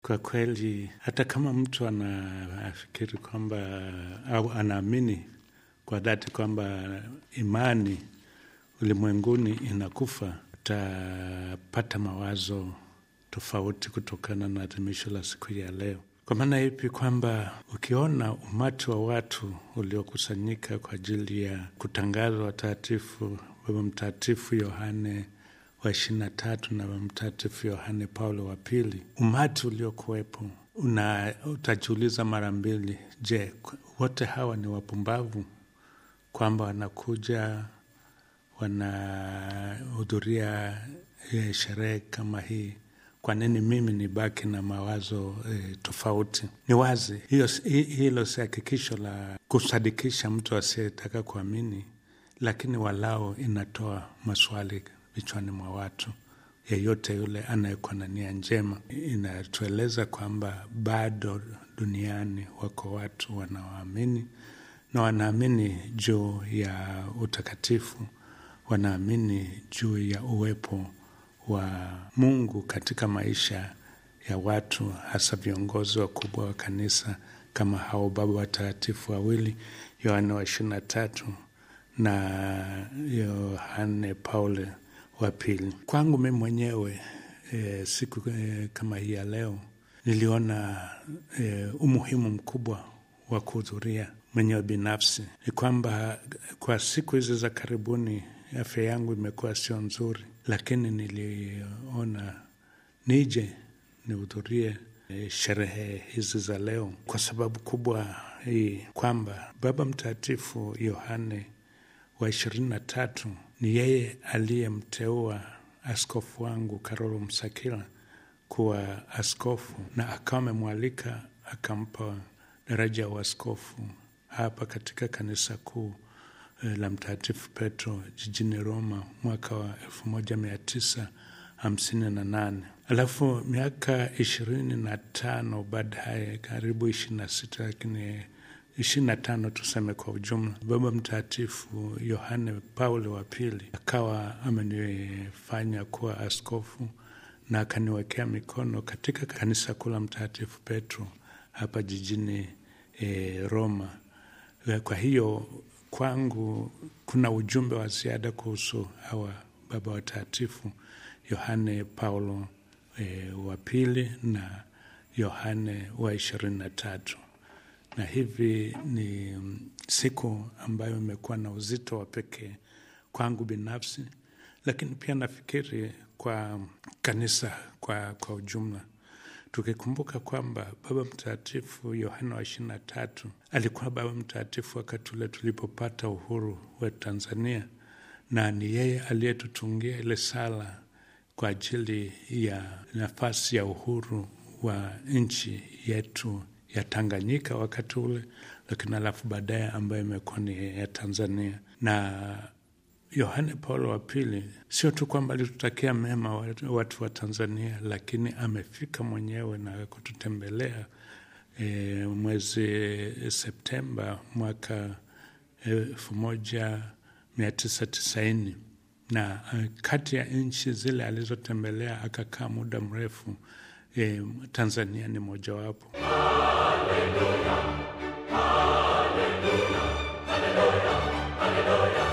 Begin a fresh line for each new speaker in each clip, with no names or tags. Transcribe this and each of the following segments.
Kwa kweli, hata kama mtu anafikiri kwamba au anaamini kwa dhati kwamba imani ulimwenguni inakufa, utapata mawazo tofauti kutokana na adhimisho la siku ya leo. Kwa maana ipi? Kwamba ukiona umati wa watu uliokusanyika kwa ajili ya kutangaza watakatifu, Baba Mtakatifu Yohane wa 23 na Baba Mtakatifu Yohane Paulo wa pili, umati uliokuwepo, utajiuliza mara mbili, je, wote hawa ni wapumbavu kwamba wanakuja wanahudhuria sherehe kama hii? Kwa nini mimi nibaki na mawazo tofauti? Ni wazi hilo si hakikisho la kusadikisha mtu asiyetaka kuamini, lakini walao inatoa maswali vichwani mwa watu. Yeyote yule anayekuwa na nia njema, inatueleza kwamba bado duniani wako watu wanaoamini, na wanaamini juu ya utakatifu, wanaamini juu ya uwepo wa Mungu katika maisha ya watu, hasa viongozi wakubwa wa kanisa kama hao baba watakatifu wawili, Yohane wa 23 na Yohane Paulo wa pili. Kwangu mimi mwenyewe siku kama hii ya leo niliona umuhimu mkubwa wa kuhudhuria mwenyewe binafsi. Ni kwamba kwa siku hizi za karibuni afya yangu imekuwa sio nzuri, lakini niliona nije nihudhurie sherehe hizi za leo kwa sababu kubwa hii, kwamba Baba Mtakatifu Yohane wa 23 ni yeye aliyemteua askofu wangu Karolo Msakila kuwa askofu, na akawa amemwalika akampa daraja ya uaskofu hapa katika kanisa kuu la Mtakatifu Petro jijini Roma mwaka wa 1958. Alafu miaka 25 baadaye, karibu 26, lakini 25 tuseme kwa ujumla, Baba Mtakatifu Yohane Paulo wa pili akawa amenifanya kuwa askofu na akaniwekea mikono katika kanisa kuu la Mtakatifu Petro hapa jijini Roma. Kwa hiyo kwangu kuna ujumbe wa ziada kuhusu hawa baba watakatifu Yohane Paulo wa pili na Yohane wa 23. Na hivi ni siku ambayo imekuwa na uzito wa pekee kwangu binafsi, lakini pia nafikiri kwa kanisa kwa ujumla. Tukikumbuka kwamba Baba Mtakatifu Yohane wa 23 alikuwa Baba Mtakatifu wakati ule tulipopata uhuru wa Tanzania, na ni yeye aliyetutungia ile sala kwa ajili ya nafasi ya uhuru wa nchi yetu ya Tanganyika wakati ule, lakini alafu baadaye ambayo imekuwa ni ya Tanzania. Na Yohane Paulo wa pili sio tu kwamba alitutakia mema watu wa Tanzania, lakini amefika mwenyewe na kututembelea mwezi Septemba mwaka 1990, na kati ya nchi zile alizotembelea akakaa muda mrefu, Tanzania ni mojawapo. Haleluya, haleluya, haleluya, haleluya.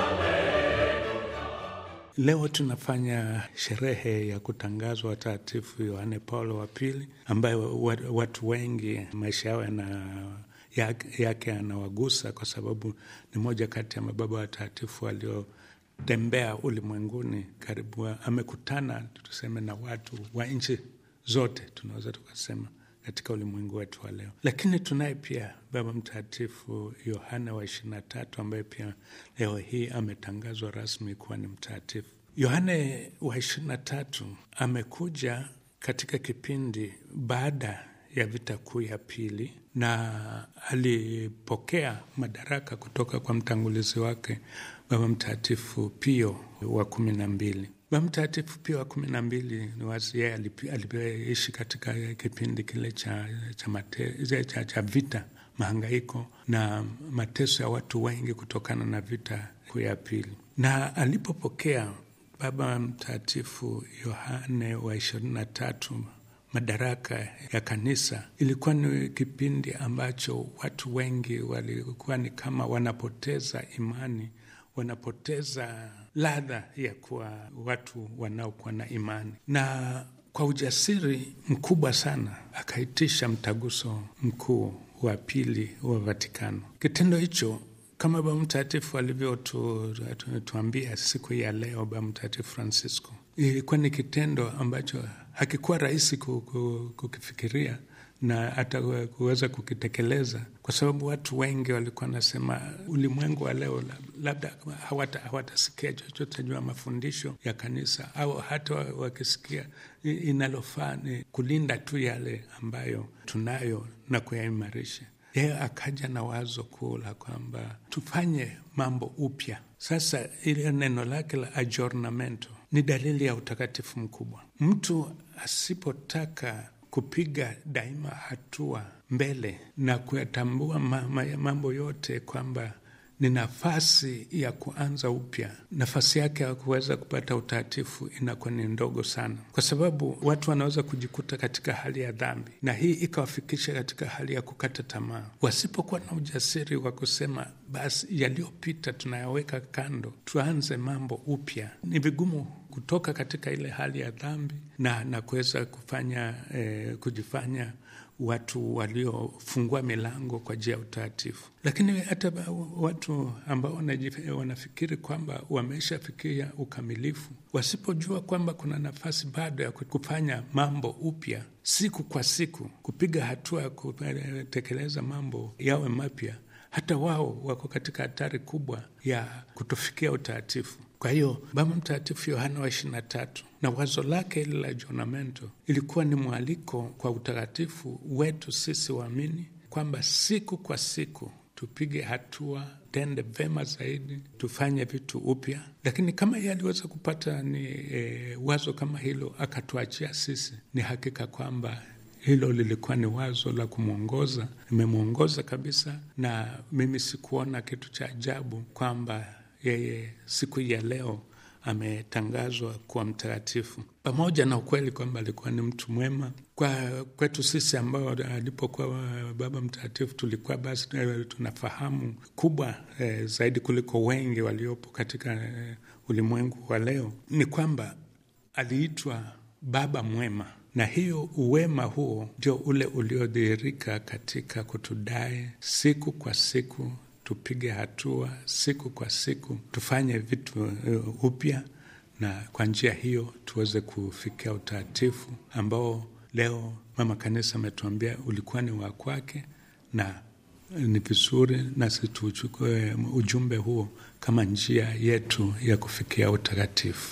Leo tunafanya sherehe ya kutangazwa watakatifu Yohane Paulo wa pili, ambayo watu wengi maisha yao yake anawagusa kwa sababu ni moja kati ya mababa watakatifu waliotembea ulimwenguni. Karibu amekutana tuseme na watu wa nchi zote, tunaweza tukasema, katika ulimwengu wetu wa leo. Lakini tunaye pia Baba Mtakatifu Yohane wa 23 ambaye pia leo hii ametangazwa rasmi kuwa ni mtakatifu. Yohane wa 23 amekuja katika kipindi baada ya vita kuu ya pili, na alipokea madaraka kutoka kwa mtangulizi wake Baba Mtakatifu Pio wa 12. Baba Mtakatifu Pio wa 12 ni wazi yeye aliishi katika kipindi kile cha vita, mahangaiko na mateso ya watu wengi kutokana na vita kuu ya pili. Na alipopokea Baba Mtakatifu Yohane wa 23 madaraka ya kanisa, ilikuwa ni kipindi ambacho watu wengi walikuwa ni kama wanapoteza imani, wanapoteza ladha ya kuwa watu wanaokuwa na imani. Na kwa ujasiri mkubwa sana akaitisha mtaguso mkuu wa pili wa Vatikano. Kitendo hicho, kama Baba Mtakatifu alivyotuambia siku ya leo, Baba Mtakatifu Francisco, ilikuwa ni kitendo ambacho hakikuwa rahisi kukifikiria na hata kuweza kukitekeleza, kwa sababu watu wengi walikuwa nasema ulimwengu wa leo labda hawatasikia chochote juu ya mafundisho ya kanisa, au hata wakisikia inalofaa ni kulinda tu yale ambayo tunayo na kuyaimarisha. Yeye akaja na wazo kuu la kwamba tufanye mambo upya. Sasa ile neno lake la aggiornamento ni dalili ya utakatifu mkubwa. Mtu asipotaka kupiga daima hatua mbele na kuyatambua mambo yote kwamba ni nafasi ya kuanza upya, nafasi yake ya kuweza kupata utakatifu inakuwa ni ndogo sana, kwa sababu watu wanaweza kujikuta katika hali ya dhambi, na hii ikawafikisha katika hali ya kukata tamaa. Wasipokuwa na ujasiri wa kusema basi yaliyopita tunayaweka kando, tuanze mambo upya, ni vigumu kutoka katika ile hali ya dhambi na kuweza kujifanya watu waliofungua milango kwa njia ya utakatifu. Lakini hata watu ambao wanafikiri kwamba wameshafikia ukamilifu, wasipojua kwamba kuna nafasi bado ya kufanya mambo upya, siku kwa siku, kupiga hatua ya kutekeleza mambo yawe mapya, hata wao wako katika hatari kubwa ya kutofikia utakatifu. Kwa hiyo Baba Mtakatifu Yohana wa 23 na wazo lake ile la aggiornamento ilikuwa ni mwaliko kwa utakatifu wetu sisi waamini, kwamba siku kwa siku tupige hatua, tende vema zaidi, tufanye vitu upya. Lakini kama yeye aliweza kupata ni wazo kama hilo akatuachia sisi, ni hakika kwamba hilo lilikuwa ni wazo la kumwongoza, limemwongoza kabisa, na mimi sikuona kitu cha ajabu kwamba yeye siku ya leo ametangazwa kuwa mtakatifu, pamoja na ukweli kwamba alikuwa ni mtu mwema. Kwetu sisi ambao alipokuwa Baba Mtakatifu tulikuwa basi tunafahamu kubwa zaidi kuliko wengi waliopo katika ulimwengu wa leo, ni kwamba aliitwa baba mwema, na hiyo uwema huo ndio ule uliodhihirika katika kutudai siku kwa siku tupige hatua, siku kwa siku tufanye vitu upya, na kwa njia hiyo tuweze kufikia utakatifu ambao leo Mama Kanisa ametuambia ulikuwa ni wa kwake, na ni vizuri nasi tuchukue ujumbe huo kama njia yetu ya kufikia utakatifu.